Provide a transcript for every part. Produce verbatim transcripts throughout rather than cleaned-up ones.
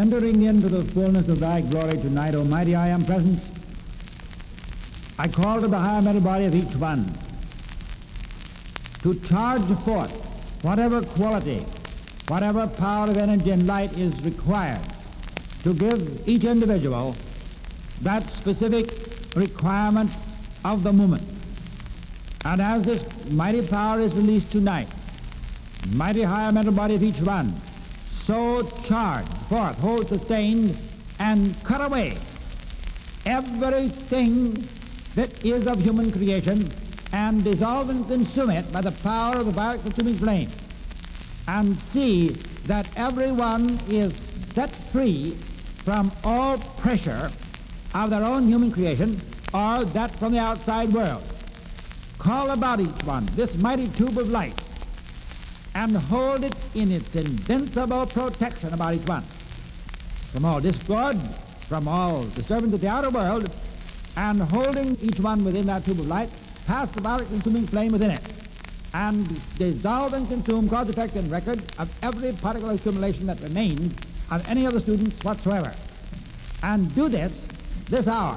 Entering into the fullness of thy glory tonight, O mighty I am presence, I call to the higher mental body of each one to charge forth whatever quality, whatever power of energy and light is required to give each individual that specific requirement of the moment. And as this mighty power is released tonight, mighty higher mental body of each one, so charged forth, hold sustained, and cut away everything that is of human creation, and dissolve and consume it by the power of the violet consuming flame, and see that everyone is set free from all pressure of their own human creation or that from the outside world. Call about each one this mighty tube of light and hold it in its invincible protection about each one from all discord, from all disturbance of the outer world, and holding each one within that tube of light, pass the violet consuming flame within it, and dissolve and consume cause, effect, and record of every particle of accumulation that remains of any of the students whatsoever. And do this this hour,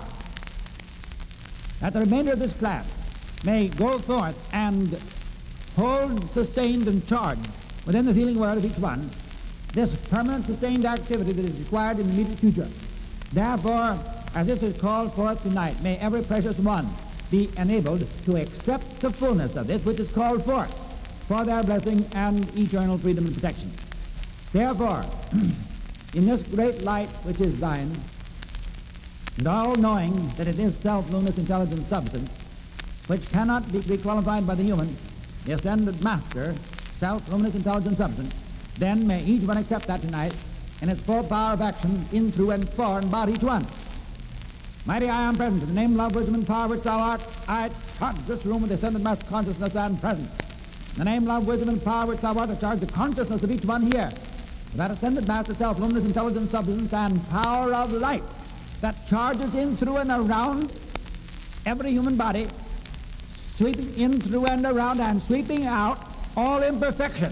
that the remainder of this class may go forth and hold sustained and charged within the feeling world of each one this permanent sustained activity that is required in the immediate future. Therefore, as this is called forth tonight, may every precious one be enabled to accept the fullness of this which is called forth for their blessing and eternal freedom and protection. Therefore, in this great light which is thine, and all knowing that it is self-luminous intelligent substance, which cannot be, be qualified by the human, the ascended master, self-luminous intelligent substance, then may each one accept that tonight in its full power of action in, through, and for, and about each one. Mighty I am present, in the name, love, wisdom, and power which thou art, I charge this room with the ascended master consciousness and presence. In the name, love, wisdom, and power which thou art, I charge the consciousness of each one here, with that ascended master, self-luminous intelligent substance and power of light that charges in, through, and around every human body, sweeping in, through, and around, and sweeping out all imperfection,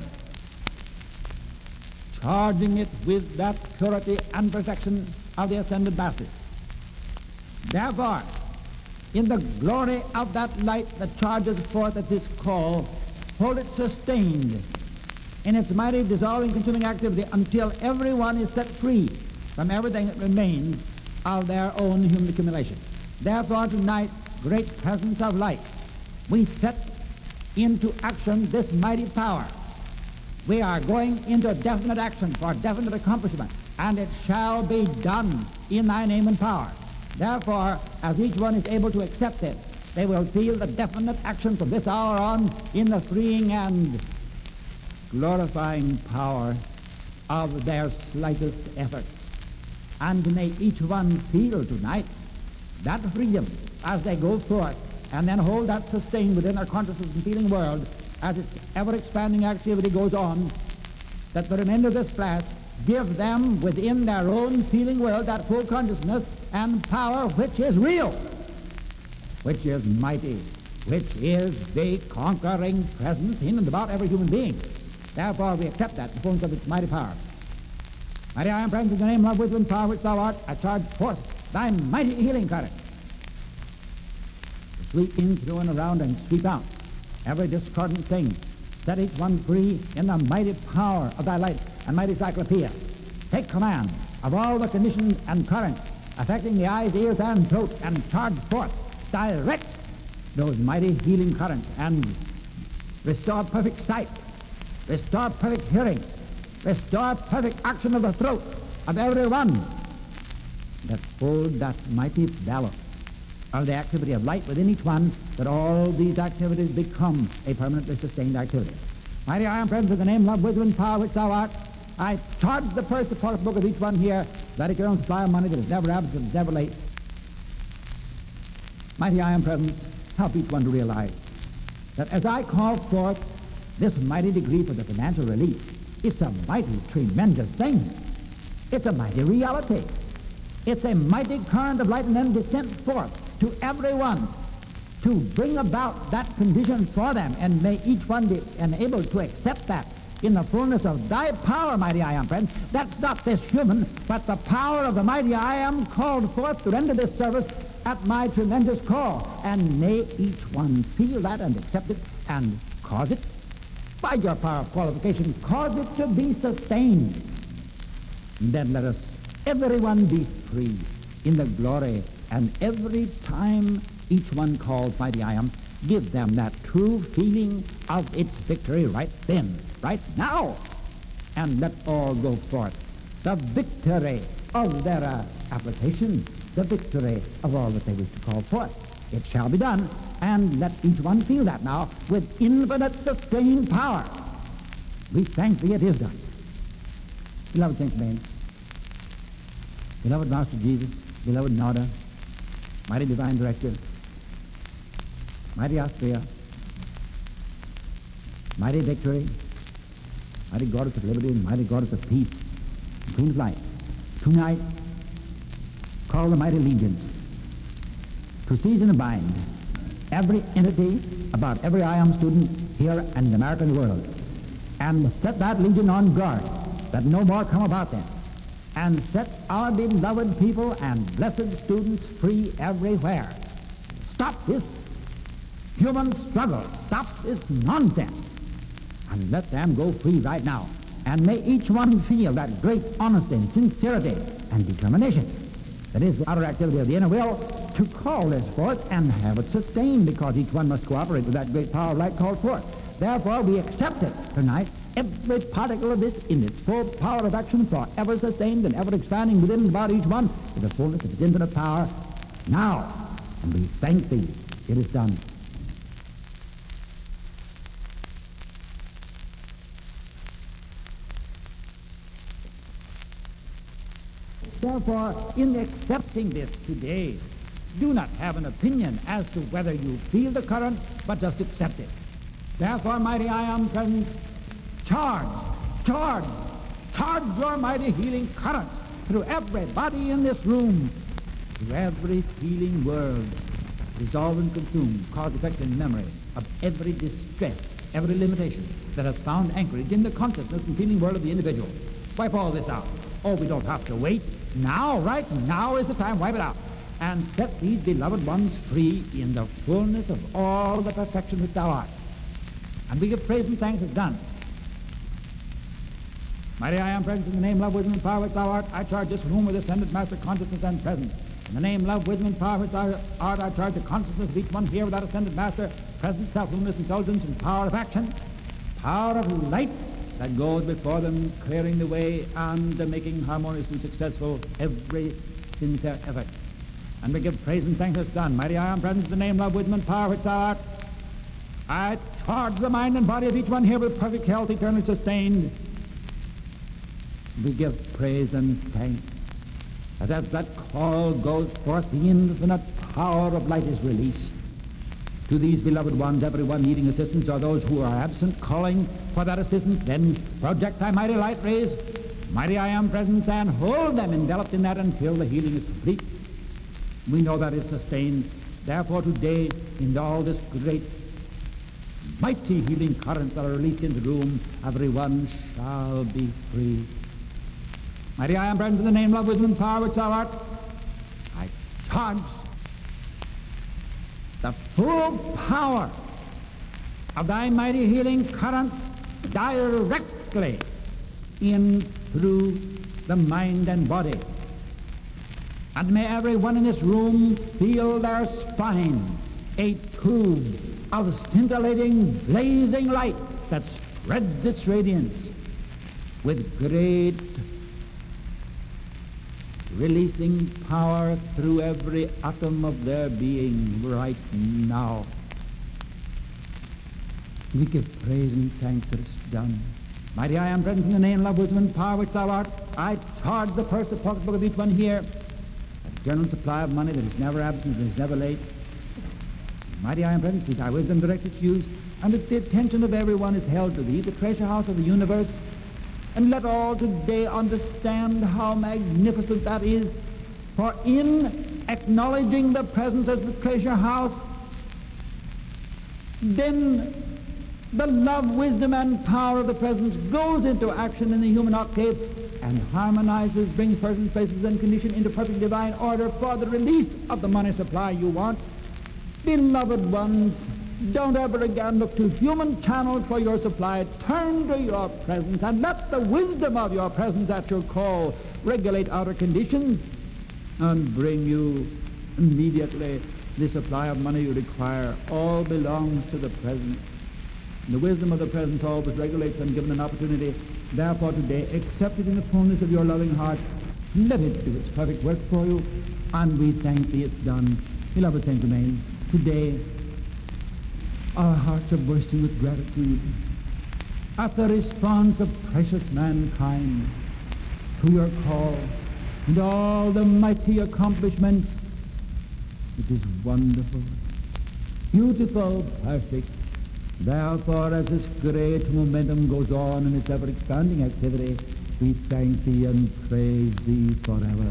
charging it with that purity and perfection of the ascended master. Therefore, in the glory of that light that charges forth at this call, hold it sustained in its mighty dissolving, consuming activity until everyone is set free from everything that remains of their own human accumulation. Therefore, tonight, great presence of light, we set into action this mighty power. We are going into definite action for definite accomplishment, and it shall be done in thy name and power. Therefore, as each one is able to accept it, they will feel the definite action from this hour on in the freeing and glorifying power of their slightest effort. And may each one feel tonight that freedom as they go forth, and then hold that sustained within their consciousness and feeling world as its ever-expanding activity goes on, that the remainder of this class give them within their own feeling world that full consciousness and power which is real, which is mighty, which is the conquering presence in and about every human being. Therefore, we accept that, the fullness of its mighty power. Mighty I am present in the name, love, wisdom, and power which thou art, I charge forth thy mighty healing current to sweep in, through, and around, and sweep out every discordant thing. Set each one free in the mighty power of thy light and mighty cyclopeia. Take command of all the conditions and currents affecting the eyes, ears, and throat, and charge forth, direct those mighty healing currents, and restore perfect sight, restore perfect hearing, restore perfect action of the throat of every one that hold that mighty balance of the activity of light within each one, that all these activities become a permanently sustained activity. Mighty I am present in the name, love, wisdom, and power which thou art. I charge the purse, the pocket book of each one here, that it your own supply of money that is never absent, that is never late. Mighty I am present, help each one to realize that as I call forth this mighty degree for the financial relief, it's a mighty, tremendous thing. It's a mighty reality. It's a mighty current of light and energy sent forth to everyone to bring about that condition for them, and may each one be enabled to accept that in the fullness of thy power, mighty I am, friend. That's not this human, but the power of the mighty I am called forth to render this service at my tremendous call. And may each one feel that and accept it and cause it, by your power of qualification, cause it to be sustained. And then let us, everyone, be free in the glory, and every time each one calls mighty I am, give them that true feeling of its victory right then, right now, and let all go forth. The victory of their uh, application, the victory of all that they wish to call forth. It shall be done, and let each one feel that now with infinite sustained power. We thank thee it is done. Beloved Saint Germain, beloved Master Jesus, beloved Nada, mighty divine director, mighty Austria, mighty victory, mighty goddess of liberty, and mighty goddess of peace, and queen of life, tonight call the mighty legions to seize and bind every entity about every I A M student here and in the American world, and set that legion on guard, that no more come about them, and set our beloved people and blessed students free everywhere. Stop this human struggle. Stop this nonsense. And let them go free right now. And may each one feel that great honesty and sincerity and determination that is the outer activity of the inner will to call this forth and have it sustained, because each one must cooperate with that great power of light called forth. Therefore, we accept it tonight, every particle of this in its full power of action, for ever sustained and ever expanding within and about each one with the fullness of its infinite power now. And we thank thee, it is done. Therefore, in accepting this today, do not have an opinion as to whether you feel the current, but just accept it. Therefore, mighty I am present, charge, charge, charge your mighty healing current through everybody in this room, through every feeling world, resolve and consume, cause, effect, and memory of every distress, every limitation that has found anchorage in the consciousness and feeling world of the individual. Wipe all this out. Oh, we don't have to wait. Now, right now is the time. Wipe it out. And set these beloved ones free in the fullness of all the perfection which thou art. And we give praise and thanks as done. Mighty I am present in the name, love, wisdom, and power which thou art. I charge this room with ascended master consciousness and presence. In the name, love, wisdom, and power which thou art, I charge the consciousness of each one here without ascended master, presence, self-luminous intelligence, and power of action, power of light that goes before them, clearing the way and uh, making harmonious and successful every sincere effort. And we give praise and thanks as done. Mighty I am present in the name, love, wisdom, and power which thou art. I charge the mind and body of each one here with perfect health, eternally sustained. We give praise and thanks that as that call goes forth, the infinite power of light is released to these beloved ones, everyone needing assistance, or those who are absent, calling for that assistance. Then project thy mighty light rays, mighty I am presence, and hold them enveloped in that until the healing is complete. We know that is sustained. Therefore today, in all this great mighty healing currents that are released in the room, everyone shall be free. Mighty I am present in the name, love, wisdom, and power which thou art. I charge the full power of thy mighty healing currents directly in through the mind and body. And may everyone in this room feel their spine a tube of scintillating, blazing light that spreads its radiance with great releasing power through every atom of their being right now. We give praise and thanks that it's done. Mighty I am present in the name, love, wisdom, and power which thou art. I charge the purse, the pocketbook of each one here, a general supply of money that is never absent and is never late. Mighty I am present, see thy wisdom direct its use, and that the attention of everyone is held to thee, the treasure house of the universe. And let all today understand how magnificent that is. For in acknowledging the presence as the treasure house, then The love, wisdom, and power of the presence goes into action in the human octave and harmonizes, brings persons, places, and condition into perfect divine order for the release of the money supply you want. Beloved ones, don't ever again look to human channels for your supply. Turn to your presence and let the wisdom of your presence at your call regulate outer conditions and bring you immediately the supply of money you require. All belongs to the presence. The wisdom of the presence always regulates when given an opportunity. Therefore today, accept it in the fullness of your loving heart. Let it do its perfect work for you, and we thank thee it's done. Beloved Saint Germain, today our hearts are bursting with gratitude at the response of precious mankind to your call and all the mighty accomplishments. It is wonderful, beautiful, perfect. Therefore, as this great momentum goes on in its ever-expanding activity, we thank thee and praise thee forever.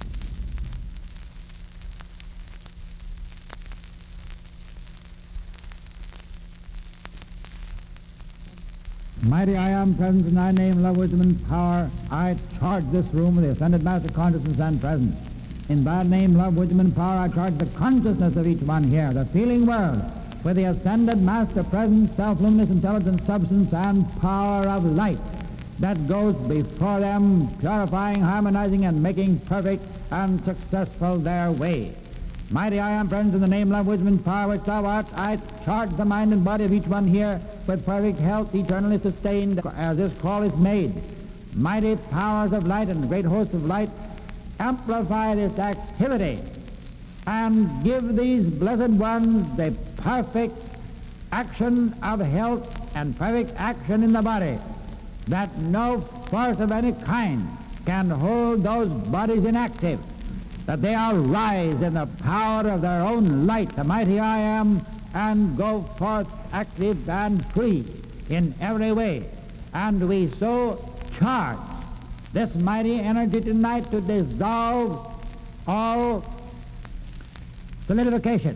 Mighty I am present in thy name, love, wisdom, and power. I charge this room with the ascended master consciousness and presence. In thy name, love, wisdom, and power, I charge the consciousness of each one here, the feeling world, with the ascended master presence, self-luminous intelligence, substance, and power of light that goes before them, purifying, harmonizing, and making perfect and successful their way. Mighty I am present in the name, love, wisdom, and power which thou art. I charge the mind and body of each one here with perfect health, eternally sustained as this call is made. Mighty powers of light and great hosts of light amplify this activity and give these blessed ones the perfect action of health and perfect action in the body, that no force of any kind can hold those bodies inactive, that they all rise in the power of their own light, the mighty I am, and go forth active and free in every way. And we so charge this mighty energy tonight to dissolve all solidification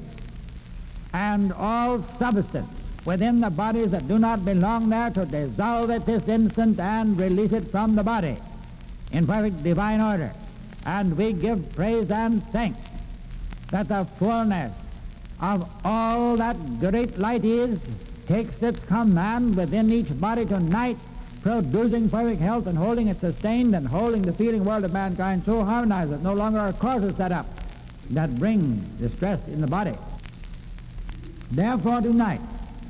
and all substance within the bodies that do not belong there, to dissolve it this instant and release it from the body in perfect divine order. And we give praise and thanks that the fullness of all that great light is takes its command within each body tonight, producing perfect health and holding it sustained and holding the feeling world of mankind so harmonized that no longer are causes set up that bring distress in the body. Therefore tonight,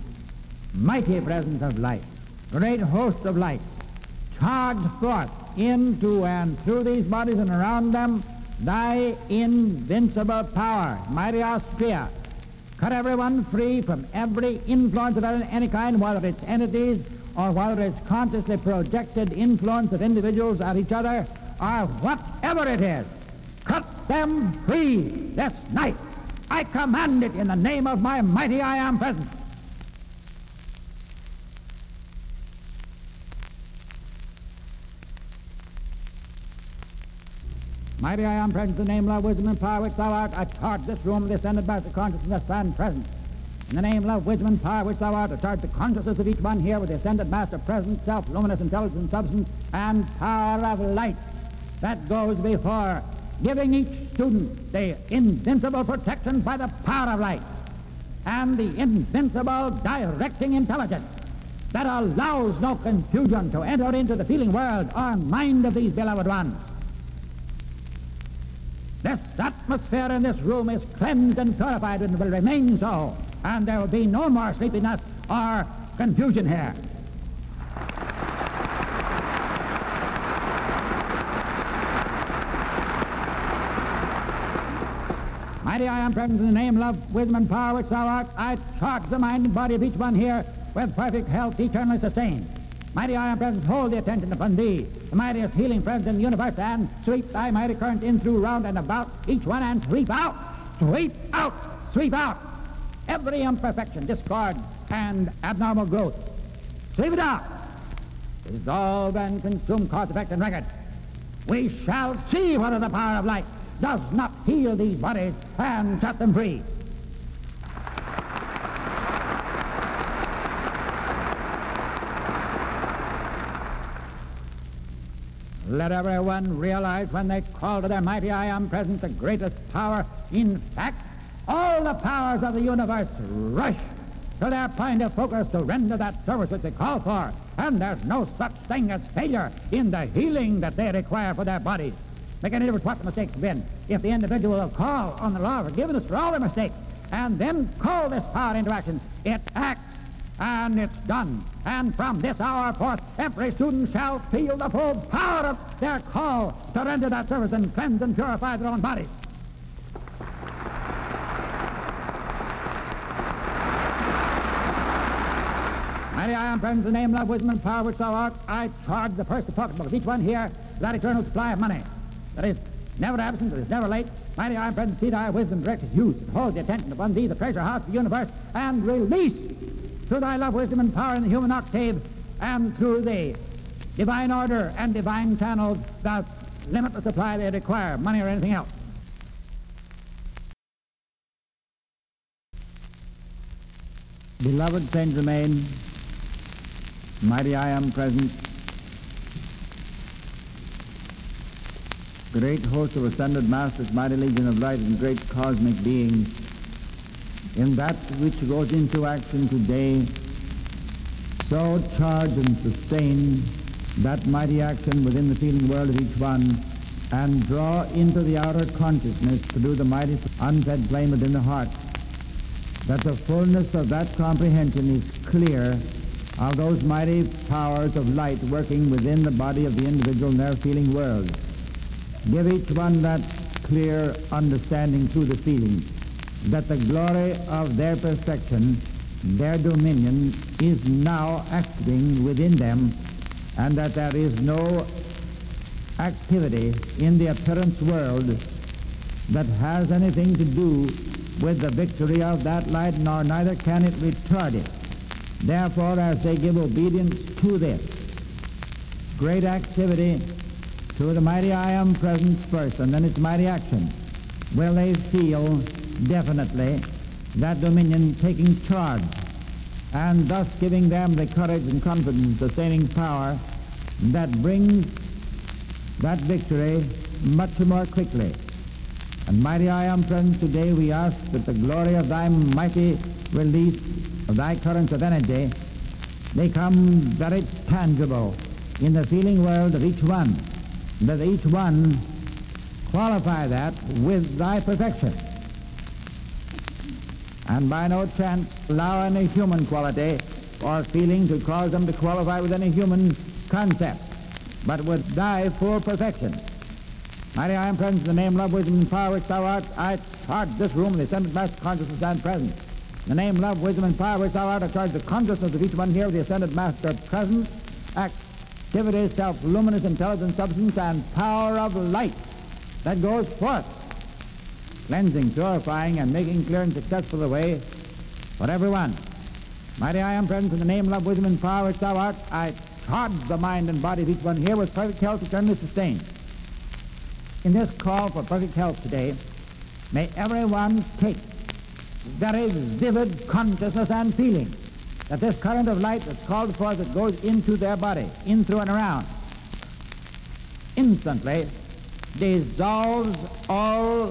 mighty presence of light, great host of light, charge forth into and through these bodies and around them thy invincible power, mighty Austria. Cut everyone free from every influence of any kind, whether it's entities or whether it's consciously projected influence of individuals at each other, or whatever it is. Cut them free this night. I command it in the name of my mighty I am present. Mighty I am present in the name, love, wisdom, and power which thou art. I charge this room, this ascended master consciousness and presence. In the name, love, wisdom, and power which thou art, I charge the consciousness of each one here with the ascended master presence, self, luminous intelligence and substance, and power of light that goes before, giving each student the invincible protection by the power of light and the invincible directing intelligence that allows no confusion to enter into the feeling world or mind of these beloved ones. This atmosphere in this room is cleansed and purified and will remain so, and there will be no more sleepiness or confusion here. Mighty I am present in the name, love, wisdom, and power which thou art. I charge the mind and body of each one here with perfect health eternally sustained. Mighty I am present, hold the attention upon thee, the mightiest healing presence in the universe, and sweep thy mighty current in, through, round, and about each one, and sweep out, sweep out, sweep out every imperfection, discord, and abnormal growth. Sweep it out. Dissolve and consume cause, effect, and record. We shall see whether the power of light does not heal these bodies and set them free. Let everyone realize when they call to their mighty I Am presence, the greatest power. In fact, all the powers of the universe rush to their point of focus to render that service which they call for. And there's no such thing as failure in the healing that they require for their bodies. Make any difference what the mistakes have been. If the individual will call on the law of forgiveness for all their mistakes and then call this power into action, it acts and it's done. And from this hour forth, every student shall feel the full power of their call to render that service and cleanse and purify their own bodies. Mighty I Am present in the name, love, wisdom, and power which thou art. I charge the first pocketbook of each one here that eternal supply of money that is never absent, that is never late. Mighty I Am present, see thy wisdom directed use, and hold the attention upon thee, the treasure house of the universe, and release through thy love, wisdom, and power in the human octave, and through thee, divine order and divine channels, thou limitless supply they require, money or anything else. Beloved Saint Germain, mighty I Am present, great host of ascended masters, mighty legion of light, and great cosmic beings, in that which goes into action today, so charge and sustain that mighty action within the feeling world of each one, and draw into the outer consciousness to do the mighty unfed flame within the heart, that the fullness of that comprehension is clear of those mighty powers of light working within the body of the individual in their feeling world. Give each one that clear understanding through the feeling that the glory of their perfection, their dominion, is now acting within them, and that there is no activity in the appearance world that has anything to do with the victory of that light, nor neither can it retard it. Therefore, as they give obedience to this great activity, to the mighty I Am presence first, and then its mighty action, will they feel definitely that dominion taking charge, and thus giving them the courage and confidence, sustaining power that brings that victory much more quickly. And mighty I Am present today, we ask that the glory of thy mighty release of thy currents of energy become very tangible in the feeling world of each one, that each one qualify that with thy perfection, and by no chance allow any human quality or feeling to cause them to qualify with any human concept, but with thy full perfection. Mighty I Am present in the name, love, wisdom, and power which thou art. I charge this room, the ascended master consciousness and presence. In the name, love, wisdom, and power which thou art, I charge the consciousness of each one here, the ascended master presence, activity, self-luminous intelligent substance, and power of light that goes forth, cleansing, purifying, and making clear and successful the way for everyone. Mighty I Am present in the name, love, wisdom, and power which thou art. I charge the mind and body of each one here with perfect health eternally sustained. In this call for perfect health today, may everyone take very vivid consciousness and feeling that this current of light that's called forth, that goes into their body, in, through, and around, instantly dissolves all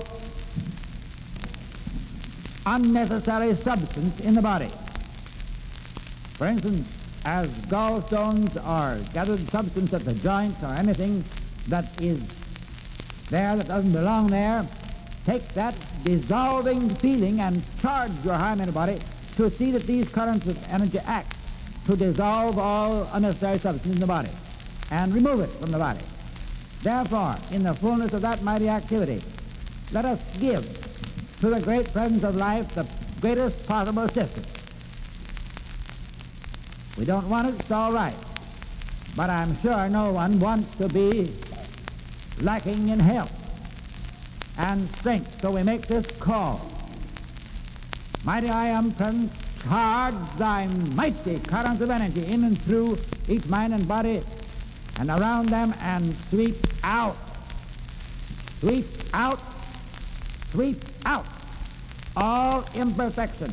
unnecessary substance in the body. For instance, as gallstones or gathered substance at the joints or anything that is there that doesn't belong there, take that dissolving feeling and charge your hymen body to see that these currents of energy act to dissolve all unnecessary substance in the body and remove it from the body. Therefore, in the fullness of that mighty activity, let us give to the great presence of life the greatest possible assistance. We don't want it, it's all right. But I'm sure no one wants to be lacking in health and strength, so we make this call. Mighty I Am present, charge thy mighty currents of energy in and through each mind and body and around them, and sweep out, sweep out, sweep out all imperfection,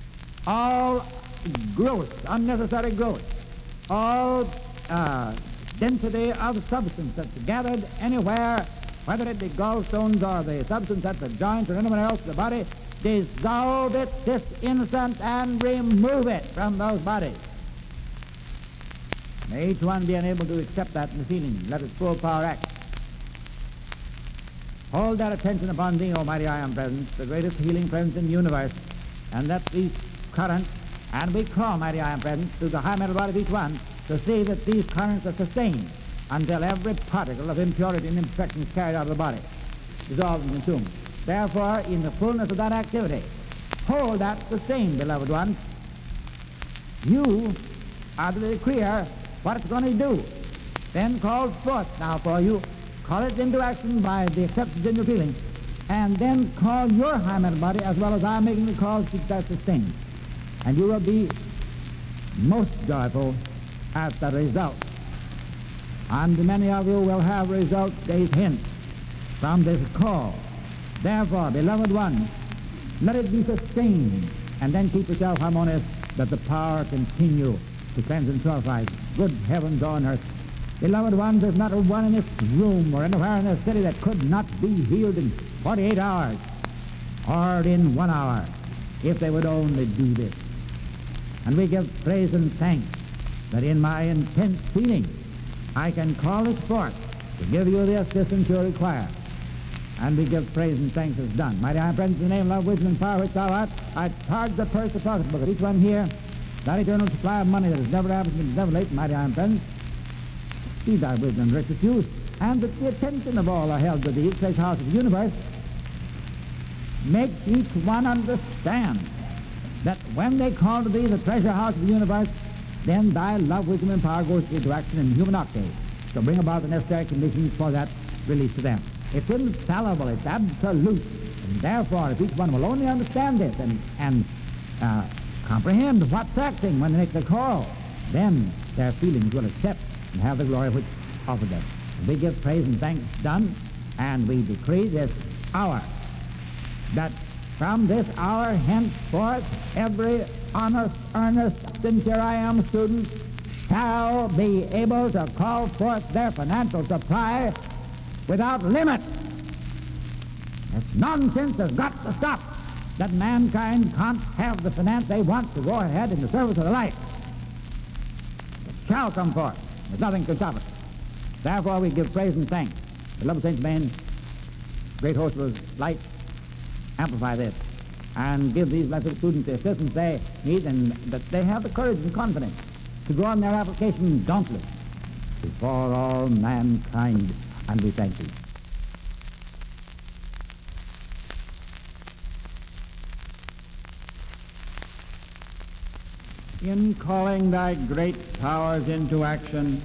all growth, unnecessary growth, all uh, density of substance that's gathered anywhere, whether it be gallstones or the substance at the joints or anywhere else in the body, dissolve it this instant and remove it from those bodies. May each one be unable to accept that in the feeling. Let its full power act. Hold that attention upon thee, Almighty I Am Presence, the greatest healing presence in the universe, and let these currents, and we call, Mighty I Am Presence, through the high mental body of each one, to see that these currents are sustained until every particle of impurity and imperfection is carried out of the body, dissolved and consumed. Therefore, in the fullness of that activity, hold that sustained, beloved ones. You are the decreer what it's going to do. Then call forth now for you. Call it into action by the acceptance in your feeling. And then call your high mental body as well as I'm making the call to keep that sustained. And you will be most joyful at the result. And many of you will have results days hence from this call. Therefore, beloved ones, let it be sustained, and then keep yourself harmonious, that the power continue to cleanse and purify. Good heavens on earth. Beloved ones, there's not a one in this room or anywhere in this city that could not be healed in forty-eight hours or in one hour if they would only do this. And we give praise and thanks that in my intense feeling I can call it forth to give you the assistance you require. And we give praise and thanks as done. Mighty I Am Present in the name, love, wisdom, and power which thou art. I charge the purse, the pocketbook of each one here, that eternal supply of money that is never absent and is never late. Mighty I Am Present. See thy wisdom and richest use, and that the attention of all are held to thee, treasure house of the universe. Make each one understand that when they call to thee the treasure house of the universe, then thy love, wisdom, and power goes into action in human octave to bring about the necessary conditions for that release to them. It's infallible, it's absolute, and therefore if each one will only understand this and, and uh, comprehend what's acting when they make the call, then their feelings will accept and have the glory which offered them. And we give praise and thanks done, and we decree this hour that from this hour henceforth every honest, earnest, sincere I Am student shall be able to call forth their financial supply without limit. This nonsense has got to stop, that mankind can't have the finance they want to go ahead in the service of the light. It shall come forth. There's nothing to stop it. Therefore we give praise and thanks. Beloved Saints Main, great host of light, amplify this and give these blessed students the assistance they need, and that they have the courage and confidence to go on their application dauntless before all mankind, and we thank thee. In calling thy great powers into action,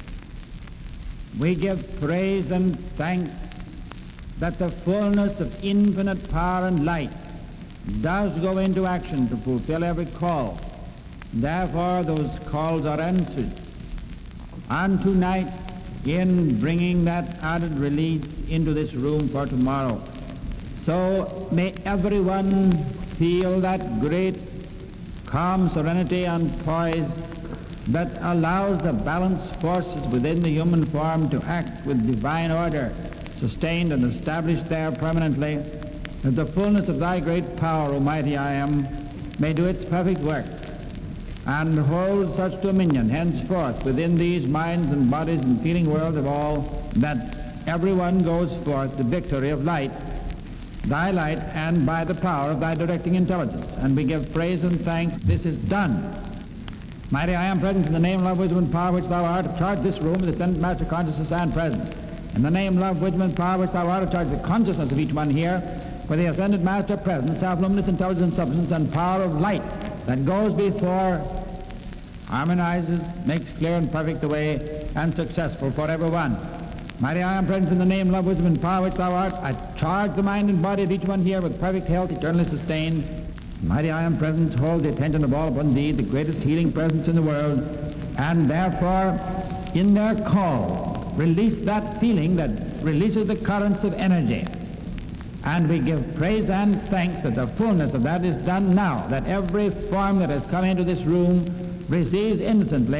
we give praise and thanks that the fullness of infinite power and light does go into action to fulfill every call. Therefore those calls are answered. And tonight, in bringing that added release into this room for tomorrow, so may everyone feel that great calm serenity and poise that allows the balanced forces within the human form to act with divine order, sustained and established there permanently, that the fullness of thy great power, Almighty I Am, may do its perfect work, and hold such dominion henceforth within these minds and bodies and feeling world of all, that everyone goes forth the victory of light, thy light, and by the power of thy directing intelligence. And we give praise and thanks. This is done. Mighty I Am Present in the name, love, wisdom, and power which thou art, charge this room with the ascended master consciousness and present. In the name, love, wisdom, and power which thou art, charge the consciousness of each one here for the ascended master present, self-luminous intelligence, substance, and power of light that goes before, harmonizes, makes clear and perfect the way, and successful for everyone. Mighty I Am Present in the name, love, wisdom, and power which thou art, I charge the mind and body of each one here with perfect health, eternally sustained. Mighty I Am Presence, hold the attention of all upon thee, the greatest healing presence in the world, and therefore, in their call, release that feeling that releases the currents of energy. And we give praise and thanks that the fullness of that is done now, that every form that has come into this room receives instantly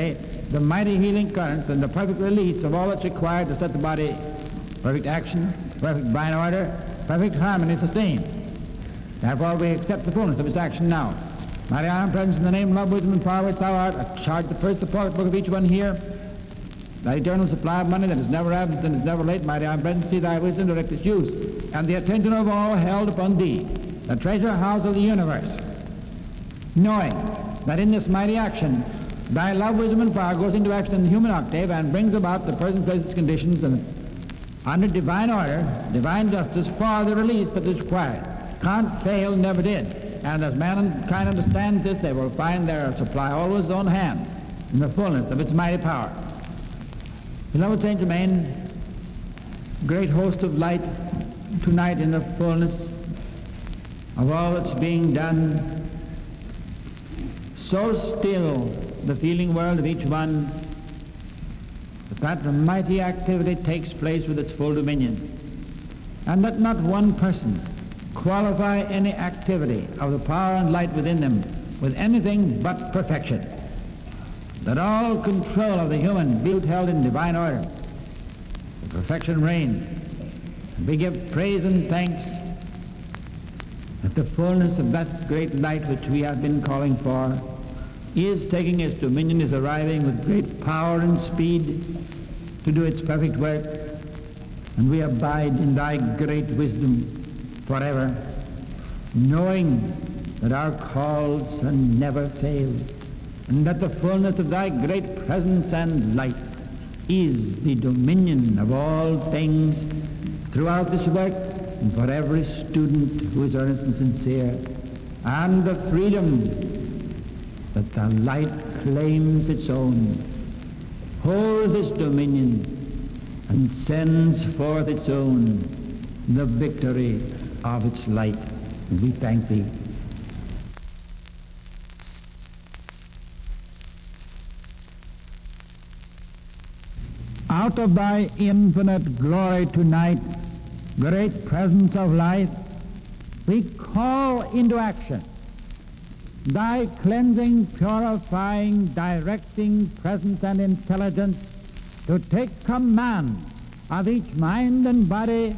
the mighty healing currents and the perfect release of all that's required to set the body perfect action, perfect divine order, perfect harmony sustained. Therefore we accept the fullness of its action now. Mighty Arm Presence, in the name, love, wisdom, and power which thou art, I charge the first support book of each one here, thy eternal supply of money that is never absent and is never late, mighty Arm Presence, see thy wisdom direct its use, and the attention of all held upon thee, the treasure house of the universe, knowing that in this mighty action thy love, wisdom, and power goes into action in the human octave and brings about the present, places, conditions, and under divine order, divine justice for the release that is required. Can't fail, never did. And as mankind understands this, they will find their supply always on hand in the fullness of its mighty power. Beloved Saint Germain, great host of light, tonight in the fullness of all that's being done, so still the feeling world of each one that that mighty activity takes place with its full dominion, and that not one person qualify any activity of the power and light within them with anything but perfection, that all control of the human be held in divine order, the perfection reigns. We give praise and thanks that the fullness of that great light which we have been calling for is taking its dominion, is arriving with great power and speed to do its perfect work, and we abide in thy great wisdom forever, knowing that our calls are never failed, and that the fullness of thy great presence and light is the dominion of all things throughout this work, and for every student who is earnest and sincere, and the freedom that the light claims its own, holds its dominion, and sends forth its own, the victory of its light. And we thank thee. Out of thy infinite glory tonight, great presence of life, we call into action thy cleansing, purifying, directing presence and intelligence to take command of each mind and body,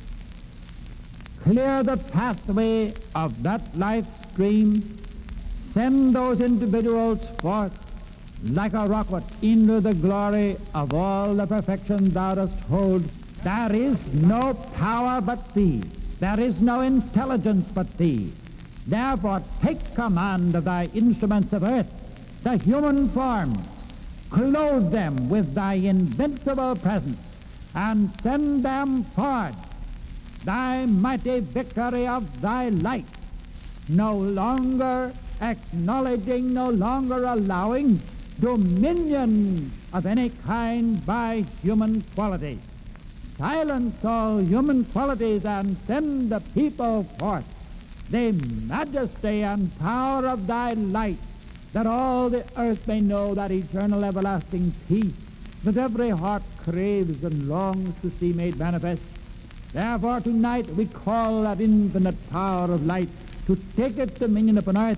clear the pathway of that life stream, send those individuals forth like a rocket into the glory of all the perfection thou dost hold. There is no power but thee. There is no intelligence but thee. Therefore take command of thy instruments of earth, the human forms, clothe them with thy invincible presence, and send them forth thy mighty victory of thy light, no longer acknowledging, no longer allowing dominion of any kind by human qualities. Silence all human qualities and send the people forth the majesty and power of thy light, that all the earth may know that eternal everlasting peace that every heart craves and longs to see made manifest. Therefore tonight we call that infinite power of light to take its dominion upon earth,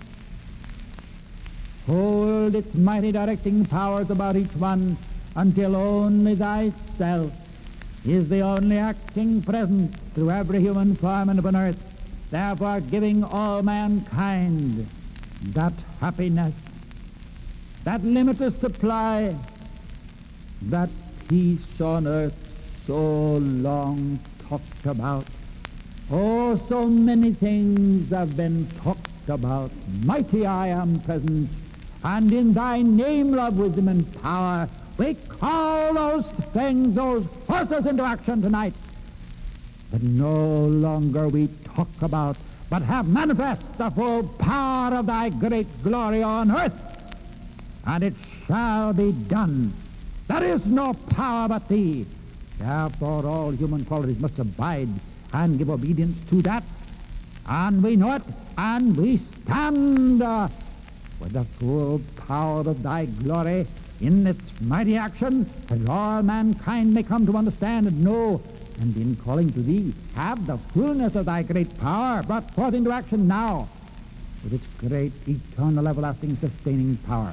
hold its mighty directing powers about each one, until only thyself is the only acting presence through every human form and upon earth, therefore giving all mankind that happiness, that limitless supply, that peace on earth so long talked about. Oh, so many things have been talked about. Mighty I am present, and in thy name, love, wisdom, and power, we call those things, those forces into action tonight, that no longer we talk about, but have manifest the full power of thy great glory on earth. And it shall be done. There is no power but thee. Therefore all human qualities must abide and give obedience to that. And we know it, and we stand uh, with the full power of thy glory in its mighty action, that all mankind may come to understand and know, and in calling to thee, have the fullness of thy great power brought forth into action now, with its great, eternal, everlasting, sustaining power.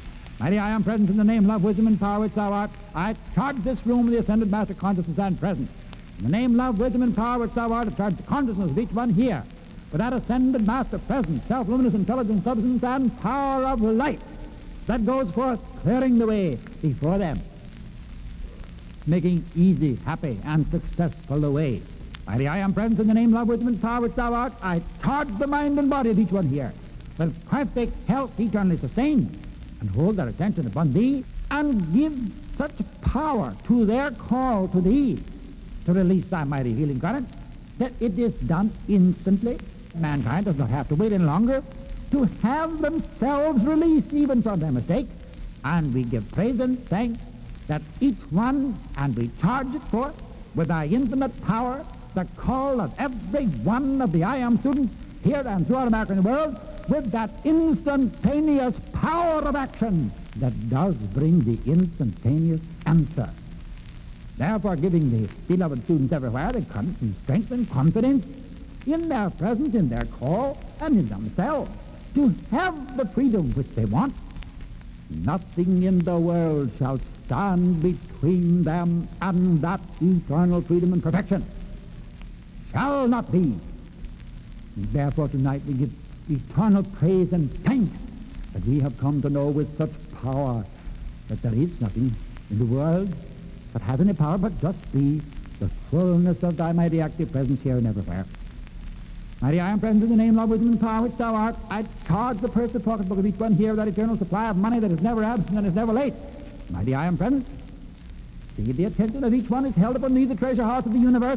Mighty I am present in the name, love, wisdom, and power which thou art. I charge this room with the ascended master consciousness and presence. In the name, love, wisdom, and power which thou art, I charge the consciousness of each one here with that ascended master presence, self-luminous intelligence, substance, and power of light that goes forth clearing the way before them, making easy, happy, and successful the way. Mighty I am present in the name, love, wisdom, and power which thou art. I charge the mind and body of each one here with perfect health eternally sustained, and hold their attention upon thee, and give such power to their call to thee to release thy mighty healing current that it is done instantly. Mankind does not have to wait any longer to have themselves released even from their mistake. And we give praise and thanks that each one, and we charge it forth with thy infinite power, the call of every one of the I Am students here and throughout America and the world, with that instantaneous power of action that does bring the instantaneous answer. Therefore, giving the beloved students everywhere the courage and strength and confidence in their presence, in their call, and in themselves, to have the freedom which they want. Nothing in the world shall stand between them and that eternal freedom and perfection. Shall not be. Therefore, tonight we give eternal praise and thanks that we have come to know with such power that there is nothing in the world that has any power but just be the fullness of thy mighty active presence here and everywhere. Mighty I am present in the name, love, wisdom, and power which thou art. I charge the purse and pocketbook of each one here with that eternal supply of money that is never absent and is never late. Mighty I am present. See, the attention of each one is held upon thee, the treasure house of the universe,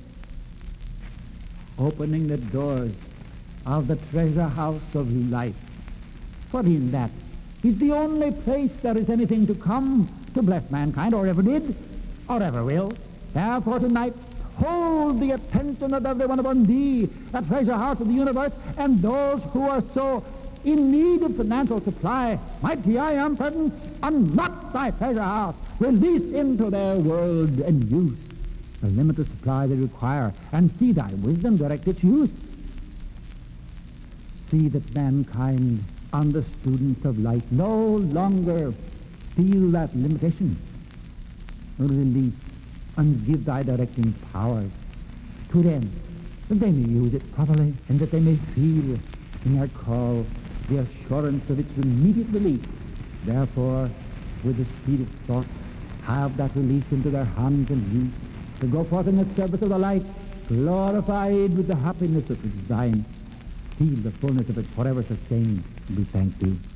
opening the doors of the treasure house of life. For in that is the only place there is anything to come to bless mankind, or ever did, or ever will. Therefore tonight, hold the attention of everyone upon thee, the treasure house of the universe, and those who are so in need of financial supply. Mighty I am present, unlock thy treasure house, release into their world and use the limited supply they require, and see thy wisdom direct its use. See that mankind and the students of light no longer feel that limitation. Release and give thy directing powers to them, that they may use it properly, and that they may feel in their call the assurance of its immediate release. Therefore, with the speed of thought, have that release into their hands and use, to go forth in the service of the light, glorified with the happiness of its design. Feel the fullness of it forever sustained. We thank thee.